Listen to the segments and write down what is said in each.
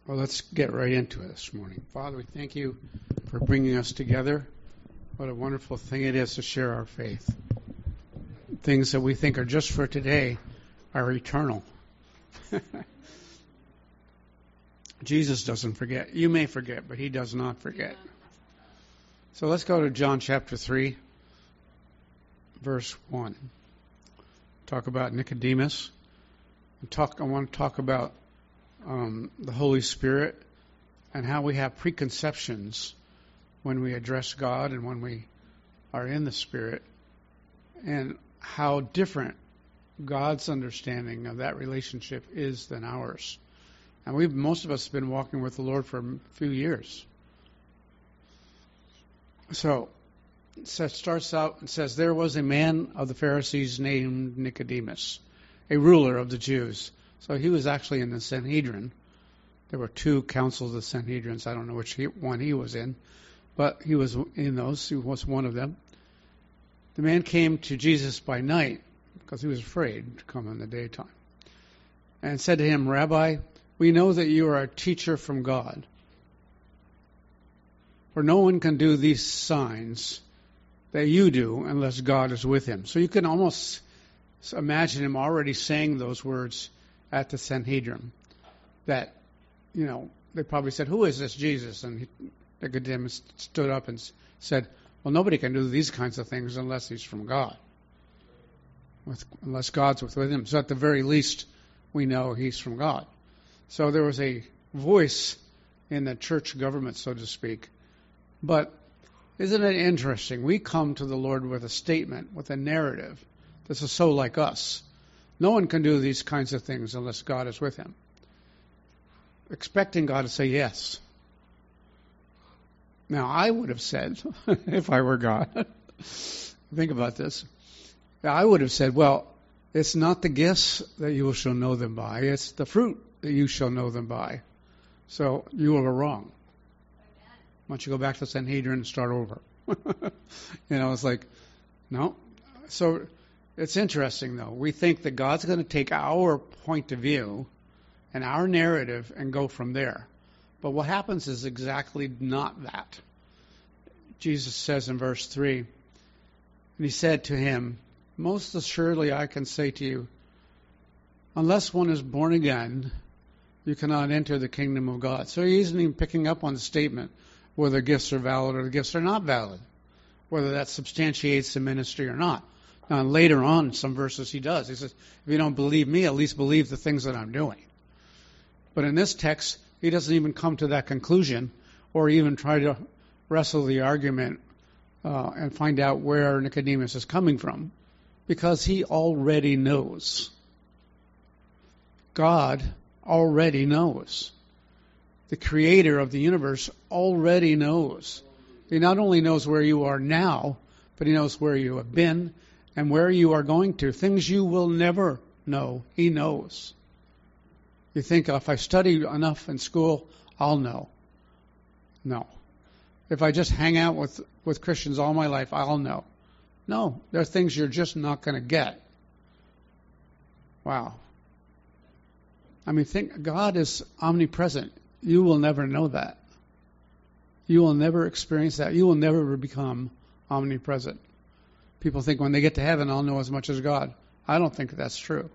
Well, let's get right into it this morning. Father, we thank you for bringing us together. What a wonderful thing it is to share our faith. Things that we think are just for today are eternal. Jesus doesn't forget. You may forget, but he does not forget. So let's go to John chapter 3, verse 1. Talk about Nicodemus. I want to talk about the Holy Spirit and how we have preconceptions when we address God and when we are in the Spirit, and how different God's understanding of that relationship is than ours. And most of us have been walking with the Lord for a few years. So it starts out and says, there was a man of the Pharisees named Nicodemus, a ruler of the Jews. So he was actually in the Sanhedrin. There were two councils of the Sanhedrins. I don't know which one he was in, but he was in those. He was one of them. The man came to Jesus by night because he was afraid to come in the daytime, and said to him, Rabbi, we know that you are a teacher from God, for no one can do these signs that you do unless God is with him. So you can almost imagine him already saying those words at the Sanhedrin, that, they probably said, who is this Jesus? And Nicodemus stood up and said, well, nobody can do these kinds of things unless he's from God, unless God's with him. So at the very least, we know he's from God. So there was a voice in the church government, so to speak. But isn't it interesting? We come to the Lord with a statement, with a narrative. This is so like us. No one can do these kinds of things unless God is with him. Expecting God to say yes. Now, I would have said, if I were God, think about this. I would have said, well, it's not the gifts that you shall know them by, it's the fruit that you shall know them by. So you were wrong. Why don't you go back to Sanhedrin and start over? It's like, no. So it's interesting, though. We think that God's going to take our point of view and our narrative and go from there. But what happens is exactly not that. Jesus says in verse 3, and he said to him, most assuredly I can say to you, unless one is born again, you cannot enter the kingdom of God. So he isn't even picking up on the statement whether gifts are valid or the gifts are not valid, whether that substantiates the ministry or not. Now, later on, in some verses he does. He says, if you don't believe me, at least believe the things that I'm doing. But in this text, he doesn't even come to that conclusion or even try to wrestle the argument and find out where Nicodemus is coming from, because he already knows. God already knows. The creator of the universe already knows. He not only knows where you are now, but he knows where you have been and where you are going to. Things you will never know, he knows. You think, if I study enough in school, I'll know. No. If I just hang out with Christians all my life, I'll know. No, there are things you're just not going to get. Wow. Think God is omnipresent. You will never know that. You will never experience that. You will never become omnipresent. People think when they get to heaven, I'll know as much as God. I don't think that's true.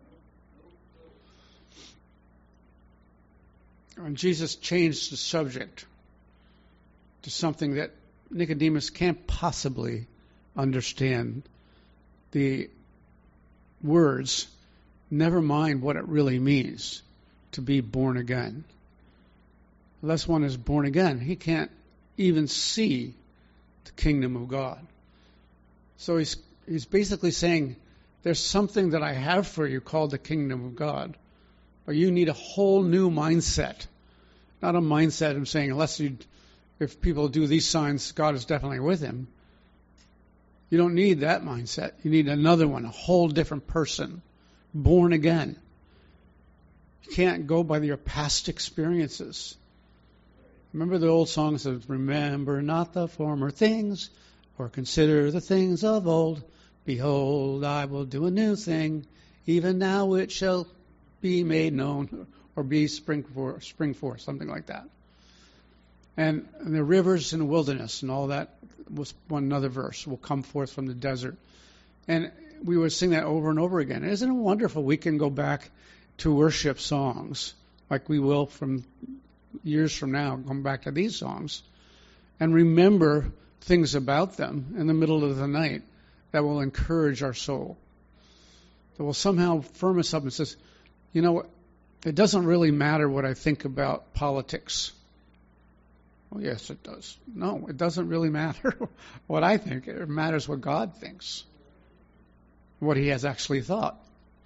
And Jesus changed the subject to something that Nicodemus can't possibly understand. The words, never mind what it really means to be born again. Unless one is born again, he can't even see the kingdom of God. So he's basically saying, there's something that I have for you called the kingdom of God. But you need a whole new mindset. Not a mindset of saying, if people do these signs, God is definitely with him. You don't need that mindset. You need another one, a whole different person, born again. You can't go by your past experiences. Remember the old song that says, remember not the former things, or consider the things of old. Behold, I will do a new thing. Even now it shall be made known. or B, spring forth, something like that. And the rivers in the wilderness and all that was one another verse, will come forth from the desert. And we would sing that over and over again. Isn't it wonderful we can go back to worship songs like we will from years from now, come back to these songs and remember things about them in the middle of the night that will encourage our soul, that will somehow firm us up and says, you know what, it doesn't really matter what I think about politics. Oh, yes, it does. No, it doesn't really matter what I think. It matters what God thinks, what He has actually thought.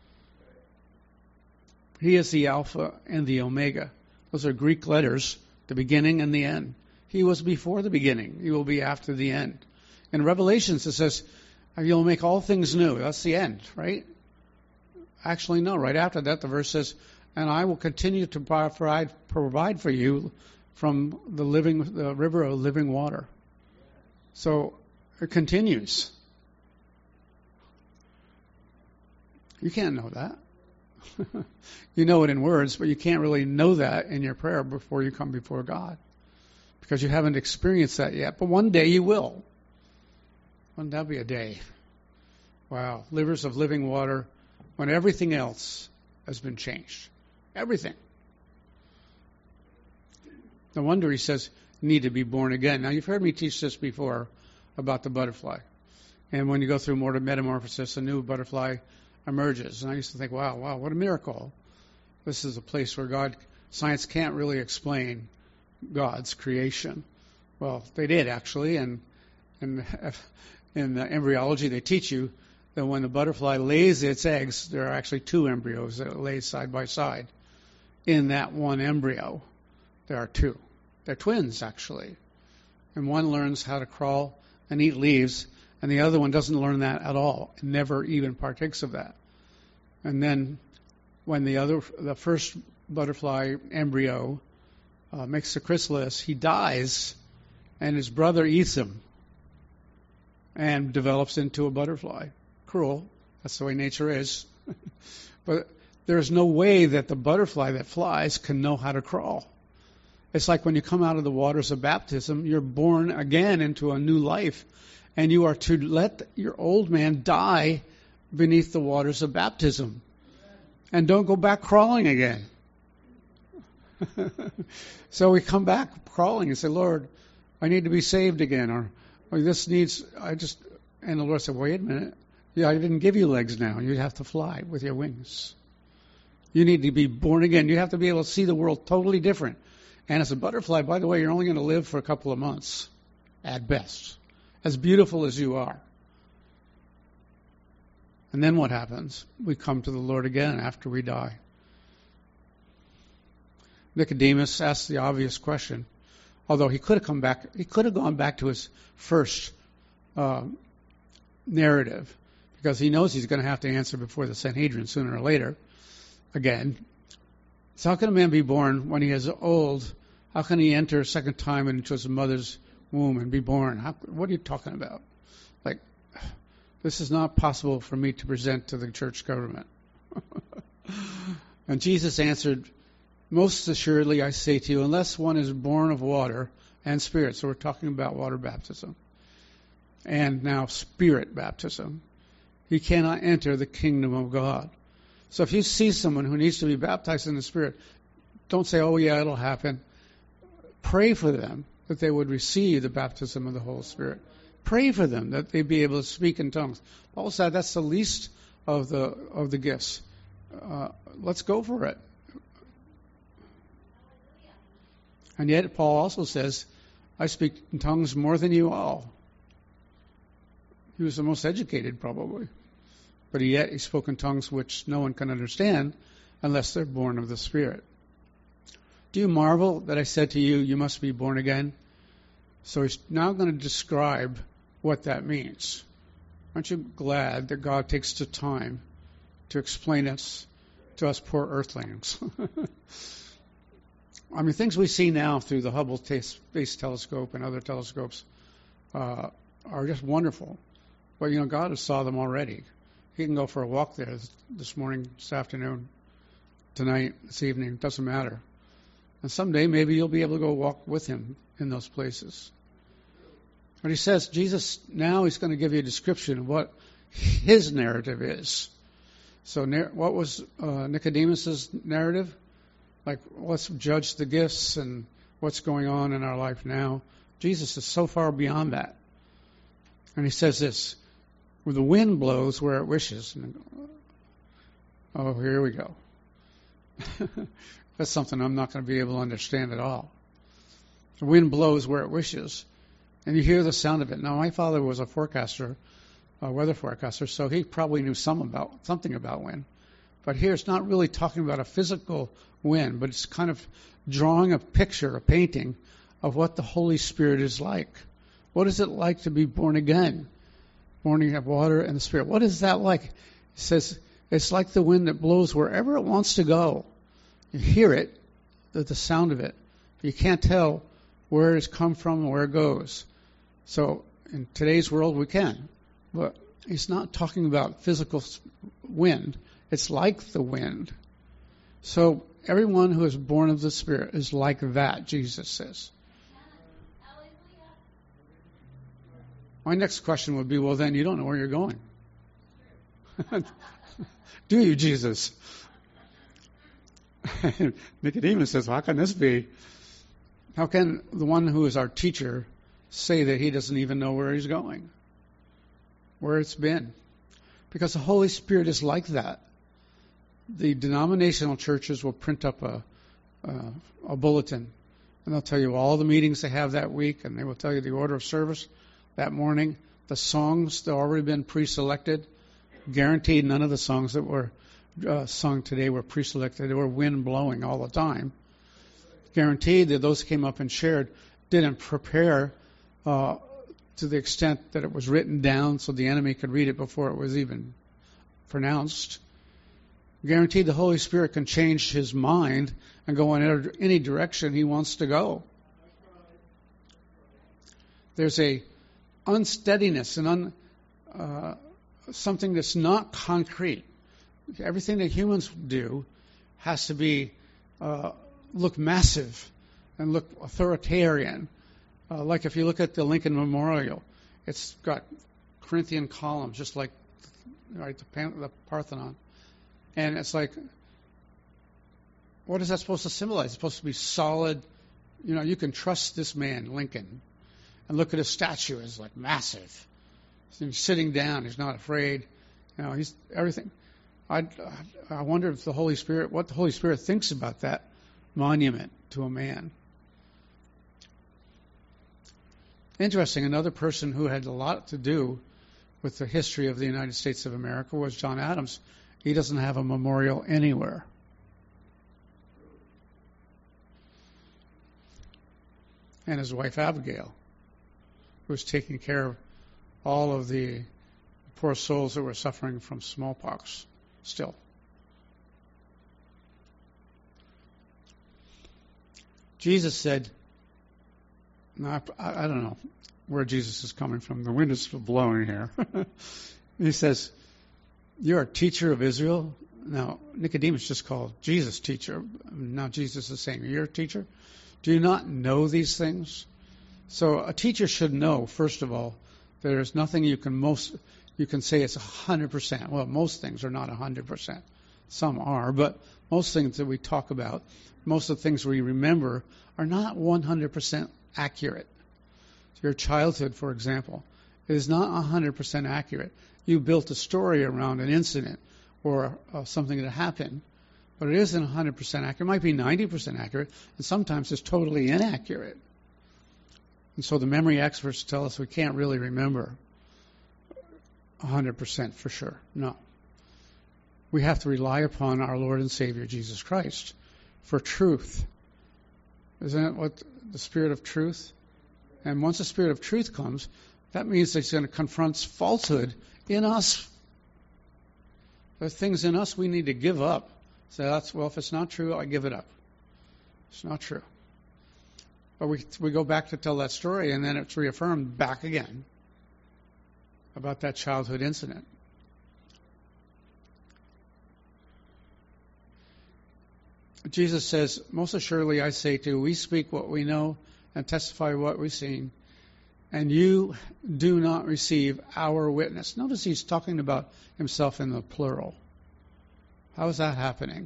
He is the Alpha and the Omega. Those are Greek letters, the beginning and the end. He was before the beginning. He will be after the end. In Revelations, it says, you'll make all things new. That's the end, right? Actually, no. Right after that, the verse says, and I will continue to provide for you from the river of living water. So it continues. You can't know that. You know it in words, but you can't really know that in your prayer before you come before God, because you haven't experienced that yet. But one day you will. Wouldn't that be a day? Wow. Rivers of living water when everything else has been changed. Everything. No wonder He says, need to be born again. Now, you've heard me teach this before about the butterfly. And when you go through more metamorphosis, a new butterfly emerges. And I used to think, wow, what a miracle. This is a place where science can't really explain God's creation. Well, they did, actually. And in embryology, they teach you that when the butterfly lays its eggs, there are actually two embryos that lay side by side. In that one embryo, there are two. They're twins, actually. And one learns how to crawl and eat leaves, and the other one doesn't learn that at all, and never even partakes of that. And then when the first butterfly embryo makes the chrysalis, he dies, and his brother eats him and develops into a butterfly. Cruel. That's the way nature is. But there's no way that the butterfly that flies can know how to crawl. It's like when you come out of the waters of baptism, you're born again into a new life, and you are to let your old man die beneath the waters of baptism. And don't go back crawling again. So we come back crawling and say, Lord, I need to be saved again, or this needs, and the Lord said, wait a minute. Yeah, I didn't give you legs now. You have to fly with your wings. You need to be born again. You have to be able to see the world totally different. And as a butterfly, by the way, you're only going to live for a couple of months, at best, as beautiful as you are. And then what happens? We come to the Lord again after we die. Nicodemus asked the obvious question, although he could have gone back to his first narrative, because he knows he's going to have to answer before the Sanhedrin sooner or later again. So how can a man be born when he is old? How can he enter a second time into his mother's womb and be born? What are you talking about? Like, this is not possible for me to present to the church government. And Jesus answered, most assuredly I say to you, unless one is born of water and spirit, so we're talking about water baptism, and now spirit baptism, he cannot enter the kingdom of God. So if you see someone who needs to be baptized in the Spirit, don't say, oh yeah, it'll happen. Pray for them that they would receive the baptism of the Holy Spirit. Pray for them that they'd be able to speak in tongues. Paul said that's the least of the gifts. Let's go for it. And yet Paul also says, I speak in tongues more than you all. He was the most educated probably. But yet he spoke in tongues which no one can understand unless they're born of the Spirit. Do you marvel that I said to you, you must be born again? So he's now going to describe what that means. Aren't you glad that God takes the time to explain it to us poor earthlings? I mean, things we see now through the Hubble Space Telescope and other telescopes are just wonderful. But, God has saw them already. He can go for a walk there this afternoon tonight, this evening, doesn't matter. And someday maybe you'll be able to go walk with him in those places. But he says, Jesus, now he's going to give you a description of what his narrative is. So what was Nicodemus's narrative? Like, let's judge the gifts and what's going on in our life now. Jesus is so far beyond that. And he says this, where the wind blows where it wishes. Oh, here we go. That's something I'm not going to be able to understand at all. The wind blows where it wishes, and you hear the sound of it. Now, my father was a forecaster, a weather forecaster, so he probably knew something about wind. But here it's not really talking about a physical wind, but it's kind of drawing a picture, a painting of what the Holy Spirit is like. What is it like to be born again? Born of water and the Spirit. What is that like? It says it's like the wind that blows wherever it wants to go. You hear it, the sound of it. You can't tell where it's come from and where it goes. So in today's world we can. But he's not talking about physical wind. It's like the wind. So everyone who is born of the Spirit is like that, Jesus says. My next question would be, well, then you don't know where you're going. Do you, Jesus? Nicodemus says, well, how can this be? How can the one who is our teacher say that he doesn't even know where he's going? Where it's been? Because the Holy Spirit is like that. The denominational churches will print up a bulletin, and they'll tell you all the meetings they have that week, and they will tell you the order of service that morning, the songs that have already been pre-selected. Guaranteed none of the songs that were sung today were pre-selected. They were wind blowing all the time. Guaranteed that those came up and shared didn't prepare to the extent that it was written down so the enemy could read it before it was even pronounced. Guaranteed the Holy Spirit can change his mind and go in any direction he wants to go. There's a unsteadiness and something that's not concrete. Everything that humans do has to be look massive and look authoritarian. Like if you look at the Lincoln Memorial, it's got Corinthian columns, just like the Parthenon. And it's like, what is that supposed to symbolize? It's supposed to be solid. You know, you can trust this man, Lincoln. And look at his statue; it's like massive. He's sitting down; he's not afraid. You know, he's everything. I wonder if what the Holy Spirit thinks about that monument to a man. Interesting. Another person who had a lot to do with the history of the United States of America was John Adams. He doesn't have a memorial anywhere. And his wife Abigail, who was taking care of all of the poor souls that were suffering from smallpox still. Jesus said, now, I don't know where Jesus is coming from. The wind is still blowing here. He says, you're a teacher of Israel. Now, Nicodemus just called Jesus teacher. Now Jesus is saying, you're a teacher? Do you not know these things? So a teacher should know, first of all, there's nothing you can say it's 100%. Well, most things are not 100%. Some are, but most things that we talk about, most of the things we remember are not 100% accurate. Your childhood, for example, is not 100% accurate. You built a story around an incident or something that happened, but it isn't 100% accurate. It might be 90% accurate, and sometimes it's totally inaccurate. And so the memory experts tell us we can't really remember 100% for sure. No. We have to rely upon our Lord and Savior, Jesus Christ, for truth. Isn't that what the Spirit of truth? And once the Spirit of truth comes, that means that He's going to confront falsehood in us. There's things in us we need to give up. So if it's not true, I give it up. It's not true. But we go back to tell that story, and then it's reaffirmed back again about that childhood incident. Jesus says, most assuredly I say to you, we speak what we know and testify what we've seen, and you do not receive our witness. Notice he's talking about himself in the plural. How is that happening?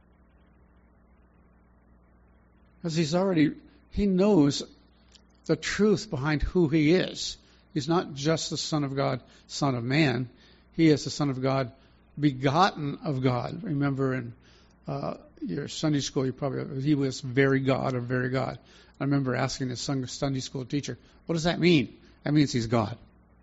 Because he knows the truth behind who he is. He's not just the Son of God, Son of Man. He is the Son of God, begotten of God. Remember in your Sunday school, he was very God of very God. I remember asking the Sunday school teacher, what does that mean? That means he's God.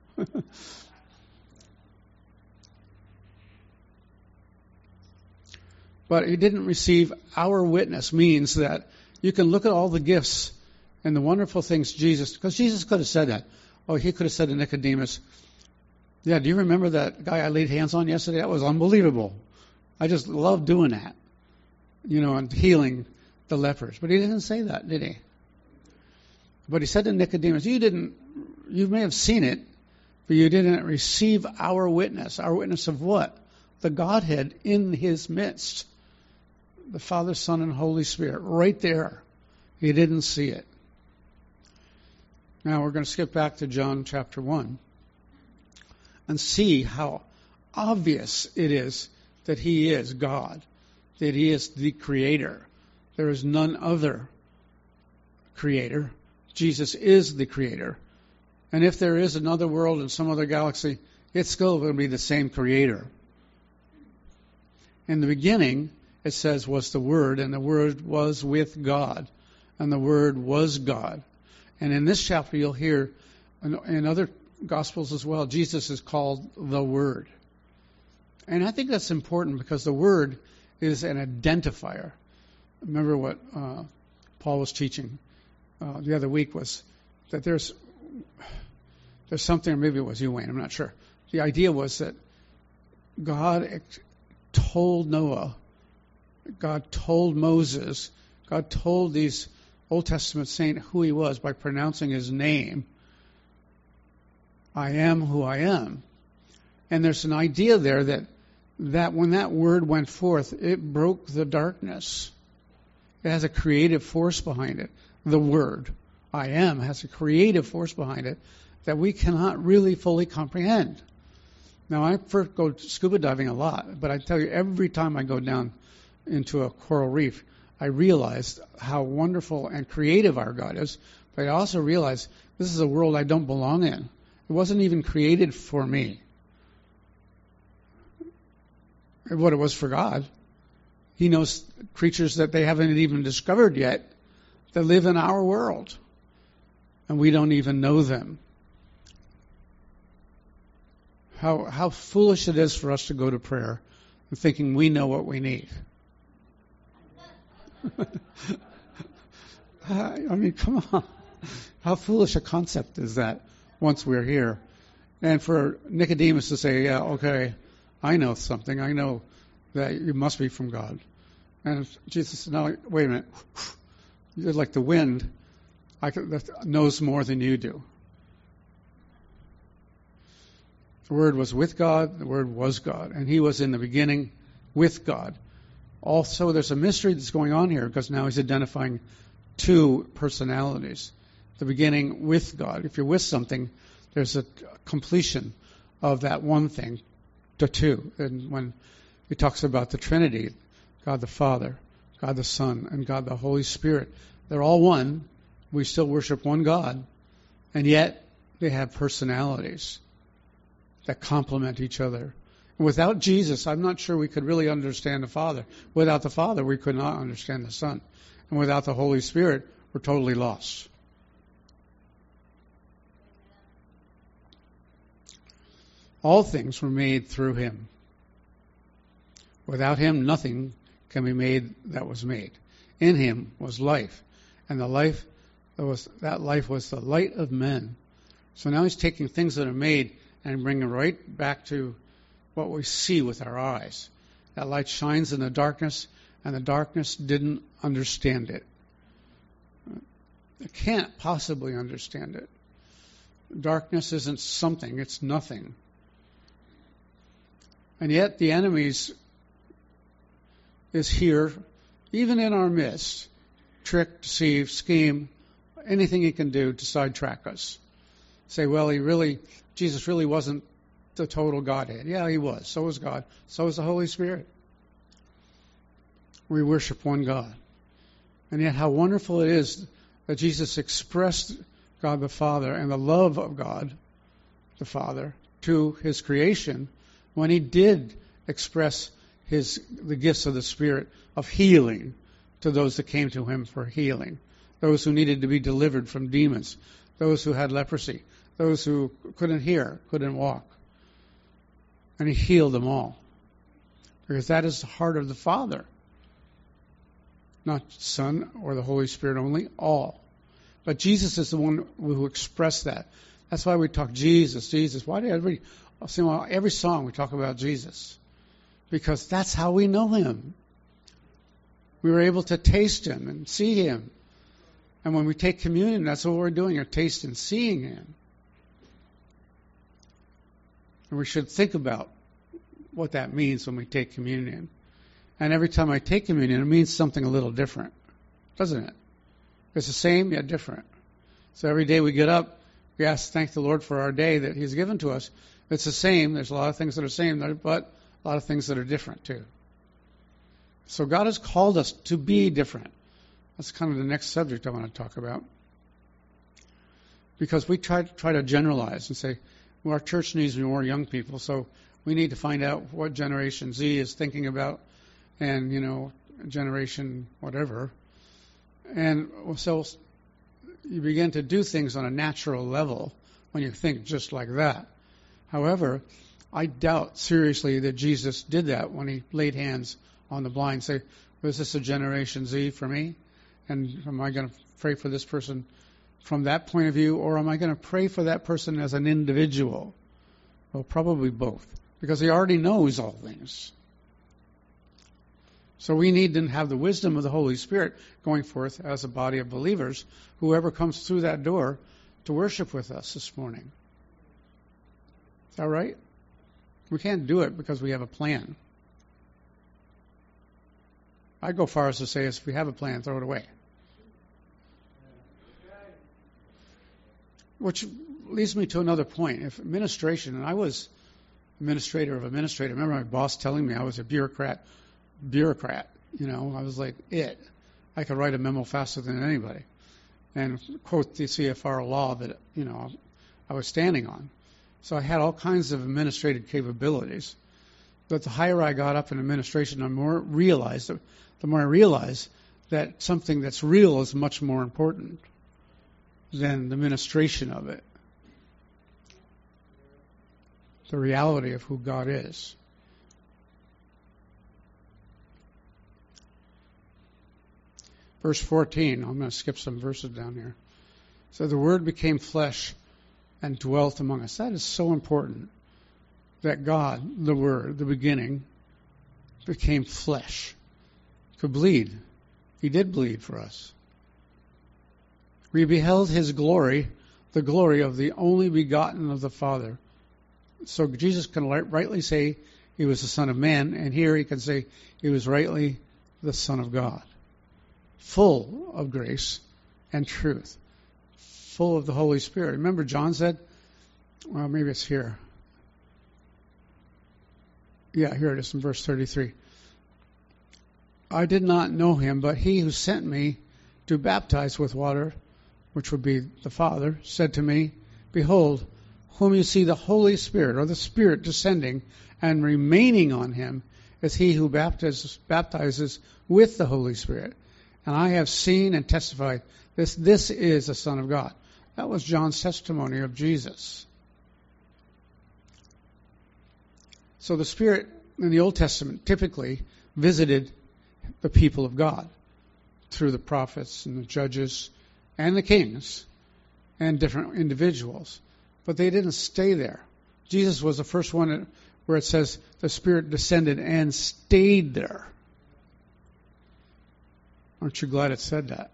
But he didn't receive our witness, means that you can look at all the gifts and the wonderful things Jesus, because Jesus could have said that. Oh, he could have said to Nicodemus, yeah, do you remember that guy I laid hands on yesterday? That was unbelievable. I just love doing that, and healing the lepers. But he didn't say that, did he? But he said to Nicodemus, you may have seen it, but you didn't receive our witness. Our witness of what? The Godhead in his midst. The Father, Son, and Holy Spirit, right there. He didn't see it. Now we're going to skip back to John chapter 1 and see how obvious it is that he is God, that he is the Creator. There is none other Creator. Jesus is the Creator. And if there is another world in some other galaxy, it's still going to be the same Creator. In the beginning, it says, was the Word, and the Word was with God, and the Word was God. And in this chapter, you'll hear, in other Gospels as well, Jesus is called the Word. And I think that's important because the Word is an identifier. Remember what Paul was teaching the other week was that there's something, or maybe it was you, Wayne, I'm not sure. The idea was that God told Noah, God told Moses, God told these Old Testament saint who he was by pronouncing his name. I am who I am. And there's an idea there that when that word went forth, it broke the darkness. It has a creative force behind it. The word, I am, has a creative force behind it that we cannot really fully comprehend. Now, I first go scuba diving a lot, but I tell you, every time I go down into a coral reef, I realized how wonderful and creative our God is, but I also realized this is a world I don't belong in. It wasn't even created for me. What it was for God. He knows creatures that they haven't even discovered yet that live in our world, and we don't even know them. How foolish it is for us to go to prayer and thinking we know what we need. I mean, come on. How foolish a concept is that once we're here? And for Nicodemus to say, yeah, okay, I know something. I know that you must be from God. And Jesus said, no, wait a minute. You're like the wind that knows more than you do. The Word was with God. The Word was God. And he was in the beginning with God. Also, there's a mystery that's going on here because now he's identifying two personalities. The beginning with God. If you're with something, there's a completion of that one thing to two. And when he talks about the Trinity, God the Father, God the Son, and God the Holy Spirit, they're all one. We still worship one God. And yet, they have personalities that complement each other. And without Jesus, I'm not sure we could really understand the Father. Without the Father, we could not understand the Son. And without the Holy Spirit, we're totally lost. All things were made through him. Without him, nothing can be made that was made. In him was life, and that life was the light of men. So now he's taking things that are made and bringing them right back to what we see with our eyes. That light shines in the darkness, and the darkness didn't understand it. It can't possibly understand it. Darkness isn't something, it's nothing. And yet the enemy is here even in our midst, trick, deceive, scheme, anything he can do to sidetrack us. Say, well, Jesus really wasn't the total Godhead. Yeah, he was. So was God. So is the Holy Spirit. We worship one God. And yet how wonderful it is that Jesus expressed God the Father and the love of God the Father to his creation when he did express the gifts of the Spirit of healing to those that came to him for healing, those who needed to be delivered from demons, those who had leprosy, those who couldn't hear, couldn't walk. And he healed them all. Because that is the heart of the Father. Not Son or the Holy Spirit only, all. But Jesus is the one who expressed that. That's why we talk Jesus, Jesus. Why do every song we talk about Jesus? Because that's how we know him. We were able to taste him and see him. And when we take communion, that's what we're doing, a taste and seeing him. And we should think about what that means when we take communion. And every time I take communion, it means something a little different, doesn't it? It's the same, yet different. So every day we get up, we thank the Lord for our day that he's given to us. It's the same. There's a lot of things that are the same, but a lot of things that are different too. So God has called us to be different. That's kind of the next subject I want to talk about. Because we try to generalize and say, well, our church needs more young people, so we need to find out what Generation Z is thinking about and, generation whatever. And so you begin to do things on a natural level when you think just like that. However, I doubt seriously that Jesus did that when he laid hands on the blind. Say, was this a Generation Z for me? And am I going to pray for this person from that point of view, or am I going to pray for that person as an individual? Well, probably both, because he already knows all things. So we need to have the wisdom of the Holy Spirit going forth as a body of believers, whoever comes through that door to worship with us this morning. Is that right? We can't do it because we have a plan. I go far as to say, if we have a plan, throw it away. Which leads me to another point. If administration, and I was administrator of administrator. I remember my boss telling me I was a bureaucrat. I was like it. I could write a memo faster than anybody and quote the CFR law that, I was standing on. So I had all kinds of administrative capabilities. But the higher I got up in administration, the more I realized that something that's real is much more important than the administration of it. The reality of who God is. Verse 14, I'm going to skip some verses down here. So the Word became flesh and dwelt among us. That is so important, that God, the Word, the beginning, became flesh. Could bleed. He did bleed for us. We beheld his glory, the glory of the only begotten of the Father. So Jesus can rightly say he was the Son of Man, and here he can say he was rightly the Son of God. Full of grace and truth. Full of the Holy Spirit. Remember John said, well, maybe it's here. Yeah, here it is in verse 33. I did not know him, but he who sent me to baptize with water, which would be the Father, said to me, behold, whom you see the Holy Spirit, or the Spirit descending and remaining on him, is he who baptizes with the Holy Spirit. And I have seen and testified, this is the Son of God. That was John's testimony of Jesus. So the Spirit in the Old Testament typically visited the people of God through the prophets and the judges and the kings and different individuals. But they didn't stay there. Jesus was the first one where it says the Spirit descended and stayed there. Aren't you glad it said that?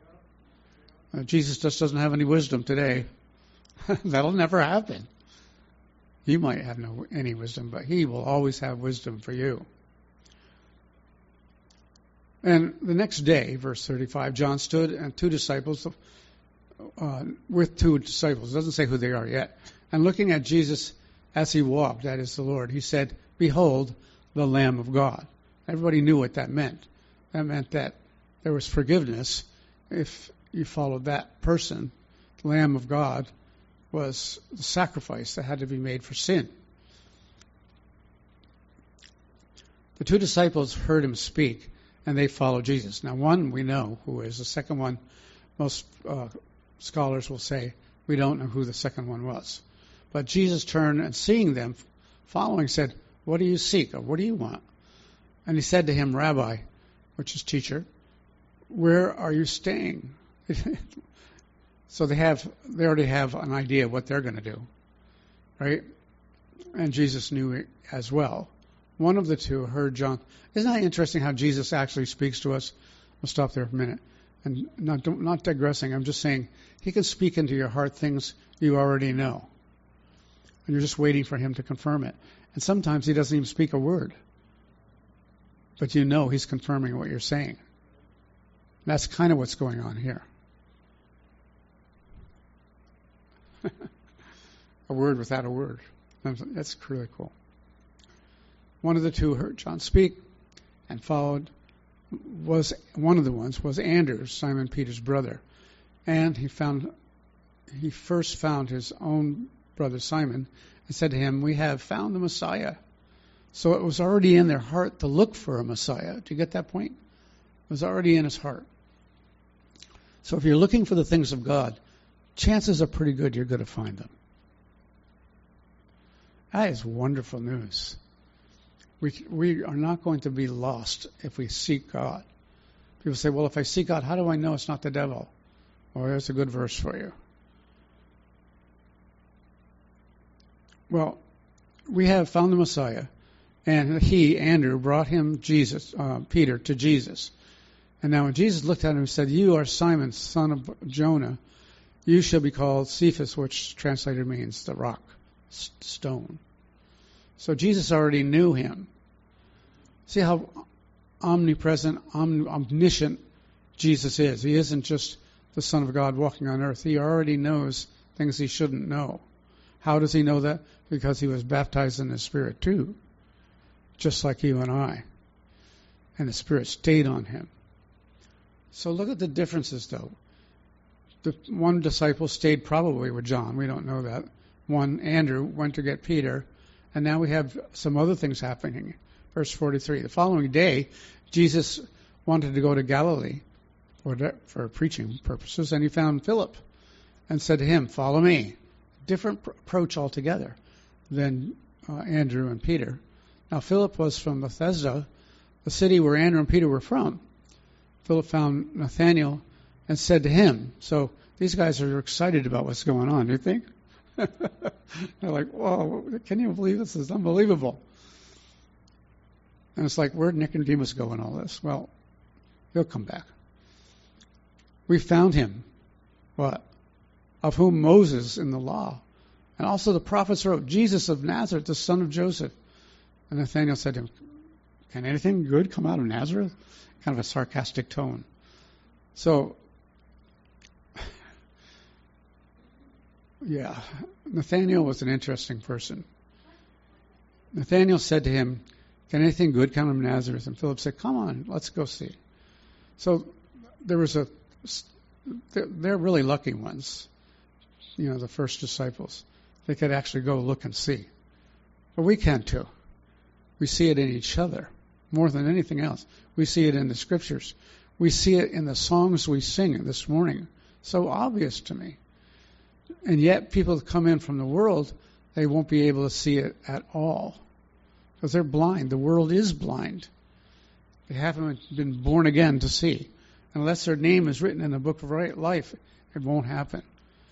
Jesus just doesn't have any wisdom today. That'll never happen. You might have any wisdom, but he will always have wisdom for you. And the next day, verse 35, John stood and with two disciples. It doesn't say who they are yet. And looking at Jesus as he walked, that is the Lord, he said, "Behold, the Lamb of God." Everybody knew what that meant. That meant that there was forgiveness if you followed that person. The Lamb of God was the sacrifice that had to be made for sin. The two disciples heard him speak, and they followed Jesus. Now, one we know who is. The second one, most scholars will say, we don't know who the second one was. But Jesus turned and seeing them following said, "What do you seek?" or "What do you want?" And he said to him, "Rabbi," which is teacher, "where are you staying?" So they already have an idea of what they're going to do, right? And Jesus knew it as well. One of the two heard John. Isn't that interesting how Jesus actually speaks to us? We'll stop there for a minute. And not digressing, I'm just saying he can speak into your heart things you already know. And you're just waiting for him to confirm it. And sometimes he doesn't even speak a word. But you know he's confirming what you're saying. That's kind of what's going on here. A word without a word. That's really cool. One of the two heard John speak and followed. One of the ones was Andrew, Simon Peter's brother. And he first found his own brother Simon and said to him, "We have found the Messiah." So it was already in their heart to look for a Messiah. Do you get that point? It was already in his heart. So if you're looking for the things of God, chances are pretty good you're going to find them. That is wonderful news. We are not going to be lost if we seek God. People say, "Well, if I seek God, how do I know it's not the devil?" Well, there's a good verse for you. Well, we have found the Messiah, and he, Andrew, brought him Peter, to Jesus. And now when Jesus looked at him and said, "You are Simon, son of Jonah. You shall be called Cephas," which translated means the rock, stone. So Jesus already knew him. See how omnipresent, omniscient Jesus is. He isn't just the Son of God walking on earth. He already knows things he shouldn't know. How does he know that? Because he was baptized in the Spirit too, just like you and I. And the Spirit stayed on him. So look at the differences, though. The one disciple stayed probably with John. We don't know that. One, Andrew, went to get Peter. And now we have some other things happening. Verse 43. The following day, Jesus wanted to go to Galilee for preaching purposes, and he found Philip and said to him, "Follow me." Different approach altogether than Andrew and Peter. Now, Philip was from Bethsaida, the city where Andrew and Peter were from. Philip found Nathanael and said to him, so these guys are excited about what's going on, do you think? They're like, "Whoa, can you believe this? This is unbelievable." And it's like, where'd Nicodemus go in all this? Well, he'll come back. We found him. What? Of whom Moses in the law and also the prophets wrote, Jesus of Nazareth, the son of Joseph. And Nathanael said to him, "Can anything good come out of Nazareth?" Kind of a sarcastic tone. So, yeah, Nathanael was an interesting person. Nathanael said to him, "Can anything good come from Nazareth?" And Philip said, "Come on, let's go see." So they're really lucky ones, the first disciples. They could actually go look and see. But we can too. We see it in each other more than anything else. We see it in the scriptures. We see it in the songs we sing this morning. So obvious to me. And yet people come in from the world, they won't be able to see it at all. Because they're blind. The world is blind. They haven't been born again to see. Unless their name is written in the book of life, it won't happen.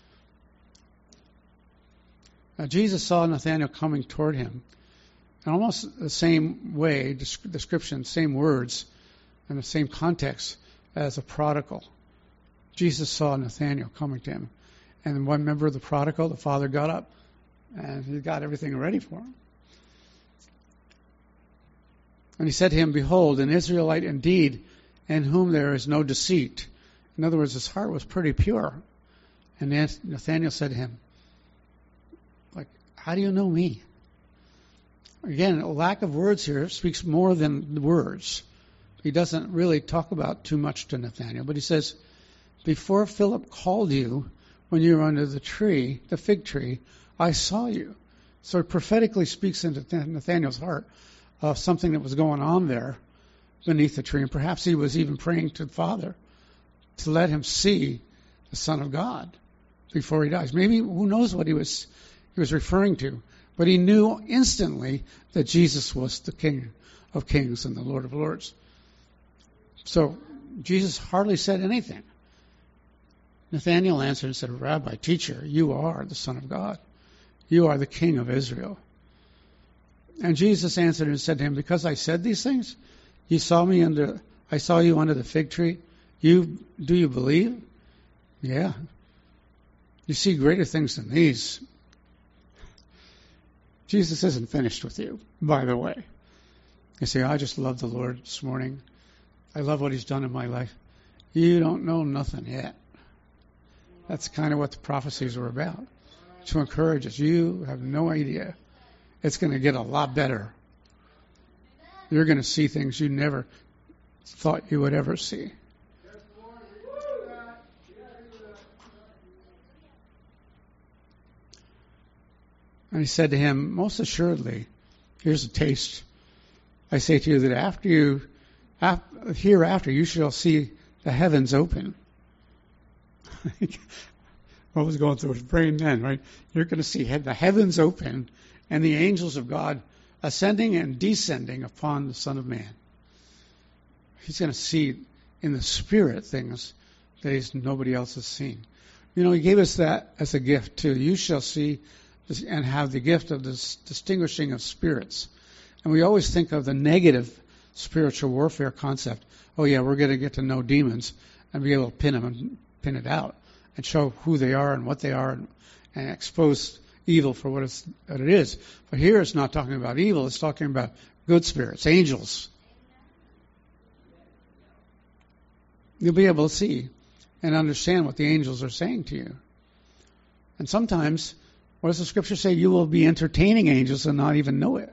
Now Jesus saw Nathanael coming toward him. And almost the same way, description, same words, and the same context as a prodigal. Jesus saw Nathanael coming to him. And one member of the prodigal, the father got up, and he got everything ready for him. And he said to him, "Behold, an Israelite indeed, in whom there is no deceit. In other words, his heart was pretty pure. And Nathanael said to him, like, how do you know me? Again, a lack of words here speaks more than the words. He doesn't really talk about too much to Nathanael, but he says, before Philip called you, when you were under the tree, the fig tree, I saw you. So it prophetically speaks into Nathanael's heart of something that was going on there beneath the tree. And perhaps he was even praying to the Father to let him see the Son of God before he dies. Maybe, who knows what he was referring to. But he knew instantly that Jesus was the King of Kings and the Lord of Lords. So Jesus hardly said anything. Nathanael answered and said, Rabbi, teacher, you are the Son of God. You are the King of Israel. And Jesus answered and said to him, because I said these things, I saw you under the fig tree. Do you believe? Yeah. You see greater things than these. Jesus isn't finished with you, by the way. You say, I just love the Lord this morning. I love what he's done in my life. You don't know nothing yet. That's kind of what the prophecies were about, to encourage us. You have no idea. It's going to get a lot better. You're going to see things you never thought you would ever see. And he said to him, most assuredly, here's a taste. I say to you that hereafter you shall see the heavens open. What was going through his brain then, right? You're going to see the heavens open and the angels of God ascending and descending upon the Son of Man. He's going to see in the Spirit things that nobody else has seen. You know, he gave us that as a gift too. You shall see and have the gift of this distinguishing of spirits. And we always think of the negative spiritual warfare concept. Oh yeah, we're going to get to know demons and be able to pin them and pin it out and show who they are and what they are and expose evil for what it is. But here it's not talking about evil, it's talking about good spirits, angels. You'll be able to see and understand what the angels are saying to you. And sometimes, what does the scripture say? You will be entertaining angels and not even know it.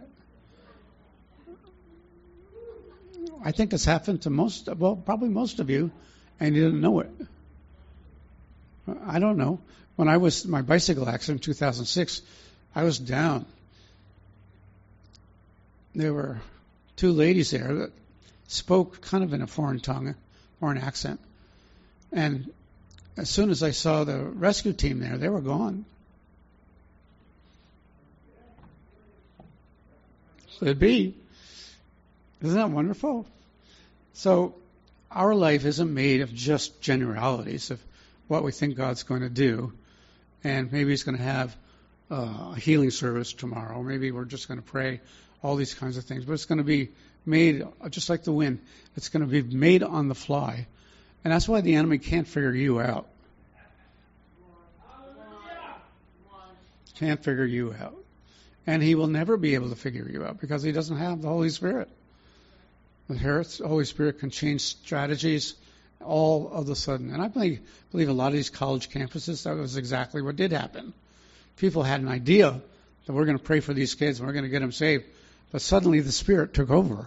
I think this happened to probably most of you, and you didn't know it. I don't know. When I was my bicycle accident in 2006, I was down. There were two ladies there that spoke kind of in a foreign tongue, foreign accent. And as soon as I saw the rescue team there, they were gone. Could be. Isn't that wonderful? So our life isn't made of just generalities of what we think God's going to do. And maybe he's going to have a healing service tomorrow. Maybe we're just going to pray, all these kinds of things. But it's going to be made, just like the wind, it's going to be made on the fly. And that's why the enemy can't figure you out. Can't figure you out. And he will never be able to figure you out because he doesn't have the Holy Spirit. The Holy Spirit can change strategies all of a sudden. And I believe a lot of these college campuses, that was exactly what did happen. People had an idea that we're going to pray for these kids and we're going to get them saved. But suddenly the Spirit took over.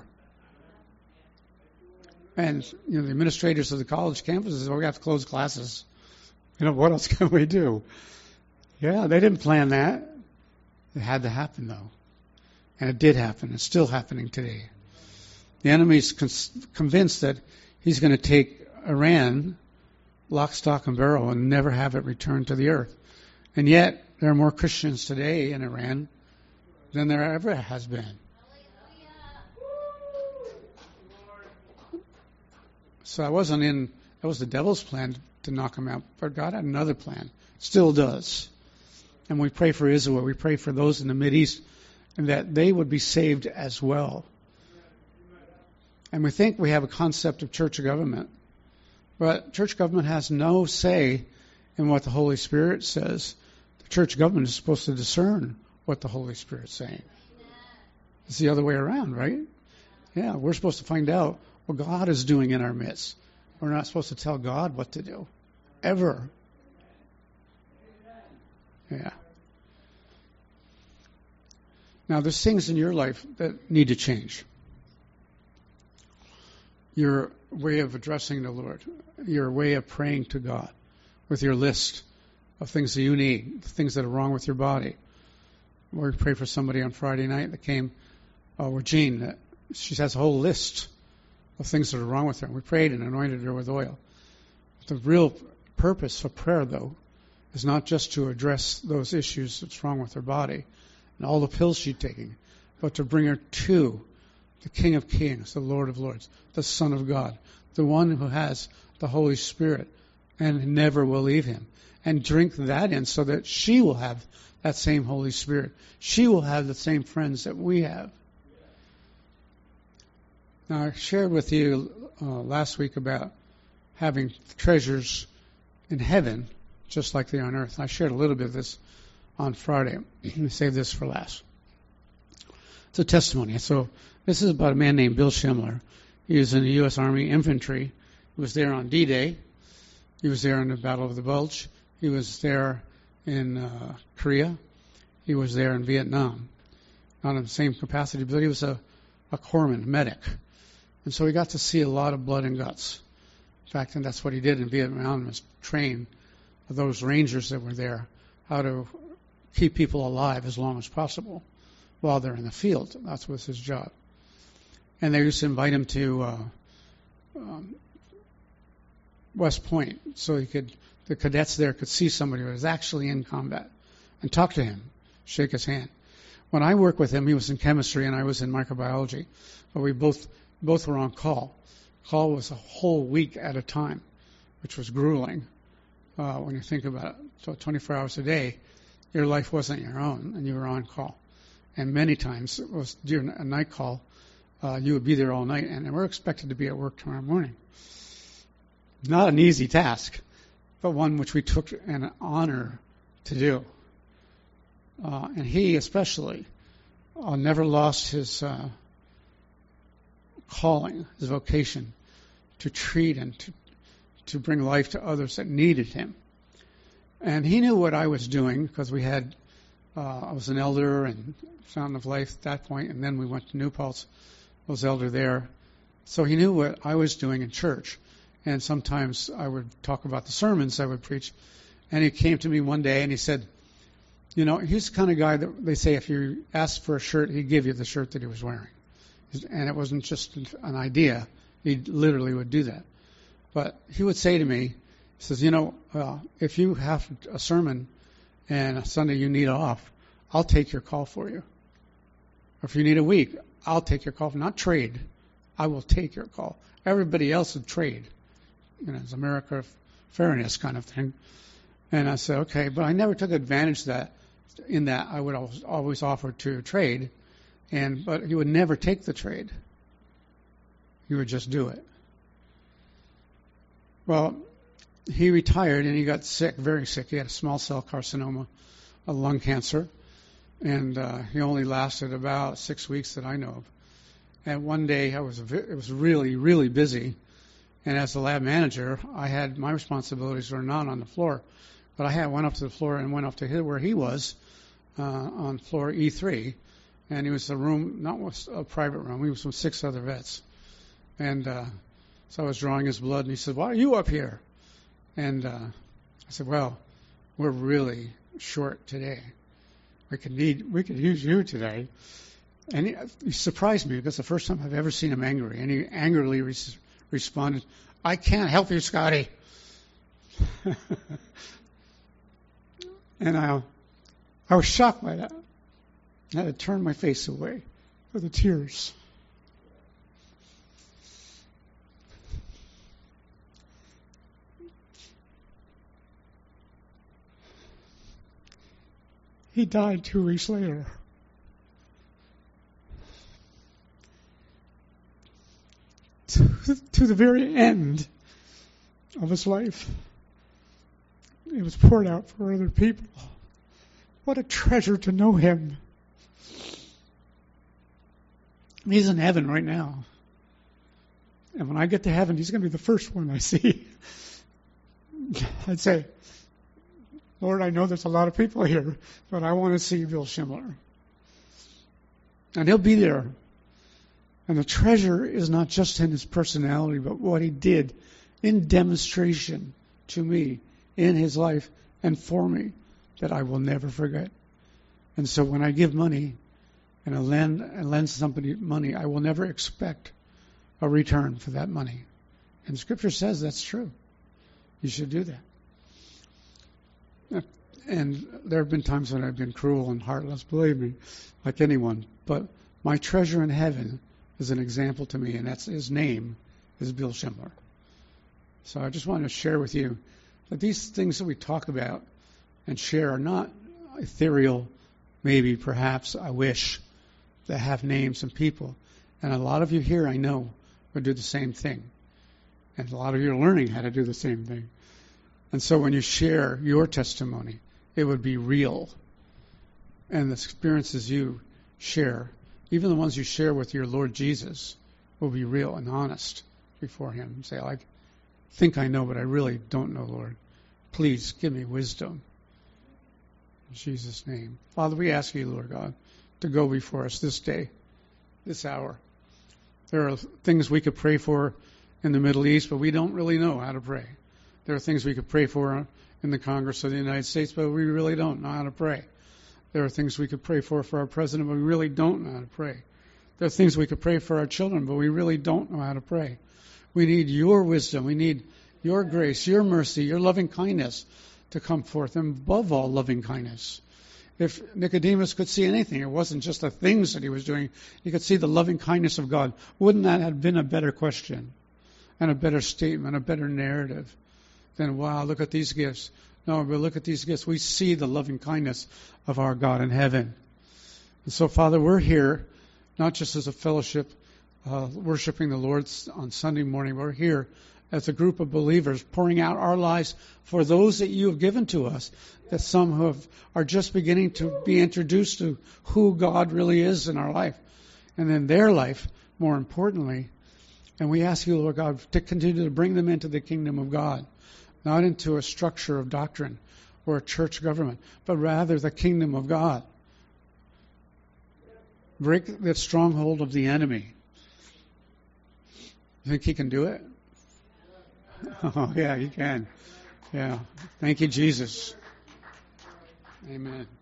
And the administrators of the college campuses said, we have to close classes. What else can we do? Yeah, they didn't plan that. It had to happen, though. And it did happen. It's still happening today. The enemy's convinced that he's going to take Iran, lock, stock, and barrel, and never have it return to the earth. And yet, there are more Christians today in Iran than there ever has been. So that was the devil's plan to knock him out. But God had another plan. Still does. And we pray for Israel. We pray for those in the Mideast, and that they would be saved as well. And we think we have a concept of church government. But church government has no say in what the Holy Spirit says. The church government is supposed to discern what the Holy Spirit's saying. It's the other way around, right? Yeah, we're supposed to find out what God is doing in our midst. We're not supposed to tell God what to do, ever. Yeah. Now, there's things in your life that need to change. Your way of addressing the Lord, your way of praying to God with your list of things that you need, things that are wrong with your body. We prayed for somebody on Friday night that came with Jean. She has a whole list of things that are wrong with her. We prayed and anointed her with oil. The real purpose of prayer, though, is not just to address those issues that's wrong with her body and all the pills she's taking, but to bring her to the King of Kings, the Lord of Lords, the Son of God, the one who has the Holy Spirit and never will leave him. And drink that in so that she will have that same Holy Spirit. She will have the same friends that we have. Now, I shared with you last week about having treasures in heaven just like they are on earth. I shared a little bit of this on Friday. Let me save this for last. It's a testimony. So this is about a man named Bill Schindler. He was in the U.S. Army Infantry. He was there on D-Day. He was there in the Battle of the Bulge. He was there in Korea. He was there in Vietnam. Not in the same capacity, but he was a corpsman, medic. And so he got to see a lot of blood and guts. In fact, and that's what he did in Vietnam, was train those rangers that were there how to keep people alive as long as possible while they're in the field. That was his job. And they used to invite him to West Point so the cadets there could see somebody who was actually in combat and talk to him, shake his hand. When I worked with him, he was in chemistry and I was in microbiology, but we both were on call. Call was a whole week at a time, which was grueling when you think about it. So 24 hours a day, your life wasn't your own, and you were on call. And many times, it was during a night call, you would be there all night, and we're expected to be at work tomorrow morning. Not an easy task, but one which we took an honor to do. And he especially never lost his calling, his vocation to treat and to bring life to others that needed him. And he knew what I was doing because I was an elder and Fountain of Life at that point, and then we went to New Paltz. I was elder there. So he knew what I was doing in church. And sometimes I would talk about the sermons I would preach. And he came to me one day and he said, you know, he's the kind of guy that they say if you asked for a shirt, he'd give you the shirt that he was wearing. And it wasn't just an idea. He literally would do that. But he would say to me, he says, you know, if you have a sermon and a Sunday you need off, I'll take your call for you. Or if you need a week, I'll take your call. Not trade. I will take your call. Everybody else would trade. You know, it's America fairness kind of thing. And I said, okay, but I never took advantage of that. In that, I would always offer to trade, but he would never take the trade. He would just do it. Well, he retired and he got sick, very sick. He had a small cell carcinoma, a lung cancer, and he only lasted about 6 weeks that I know of. And one day it was really, really busy. And as the lab manager, I had my responsibilities were not on the floor, but I went up to the floor and went up to where he was on floor E3, and he was a room, not a private room. He was with 6 other vets, and so I was drawing his blood, and he said, "Why are you up here?" And I said, "Well, we're really short today. We could use you today." And he surprised me because the first time I've ever seen him angry, and he angrily responded, "I can't help you, Scotty." And I was shocked by that. I had to turn my face away for the tears. He died 2 weeks later. To the very end of his life, it was poured out for other people. What a treasure to know him. He's in heaven right now. And when I get to heaven, he's going to be the first one I see. I'd say, Lord, I know there's a lot of people here, but I want to see Bill Schimler. And he'll be there. And the treasure is not just in his personality, but what he did in demonstration to me in his life and for me that I will never forget. And so when I give money and I lend somebody money, I will never expect a return for that money. And Scripture says that's true. You should do that. And there have been times when I've been cruel and heartless, believe me, like anyone. But my treasure in heaven is an example to me, and that's his name is Bill Schimler. So I just want to share with you that these things that we talk about and share are not ethereal, maybe, perhaps, I wish, that have names and people. And a lot of you here, I know, will do the same thing. And a lot of you are learning how to do the same thing. And so when you share your testimony, it would be real. And the experiences you share, even the ones you share with your Lord Jesus, will be real and honest before Him. Say, I think I know, but I really don't know, Lord. Please give me wisdom. In Jesus' name. Father, we ask you, Lord God, to go before us this day, this hour. There are things we could pray for in the Middle East, but we don't really know how to pray. There are things we could pray for in the Congress of the United States, but we really don't know how to pray. There are things we could pray for our president, but we really don't know how to pray. There are things we could pray for our children, but we really don't know how to pray. We need your wisdom. We need your grace, your mercy, your loving kindness to come forth, and above all, loving kindness. If Nicodemus could see anything, it wasn't just the things that he was doing. He could see the loving kindness of God. Wouldn't that have been a better question and a better statement, a better narrative than, wow, look at these gifts. No, but look at these gifts. We see the loving kindness of our God in heaven. And so, Father, we're here not just as a fellowship worshiping the Lord on Sunday morning. We're here as a group of believers pouring out our lives for those that you have given to us, that some who are just beginning to be introduced to who God really is in our life and in their life, more importantly. And we ask you, Lord God, to continue to bring them into the kingdom of God, not into a structure of doctrine or a church government, but rather the kingdom of God. Break that stronghold of the enemy. You think he can do it? Oh, yeah, he can. Yeah. Thank you, Jesus. Amen.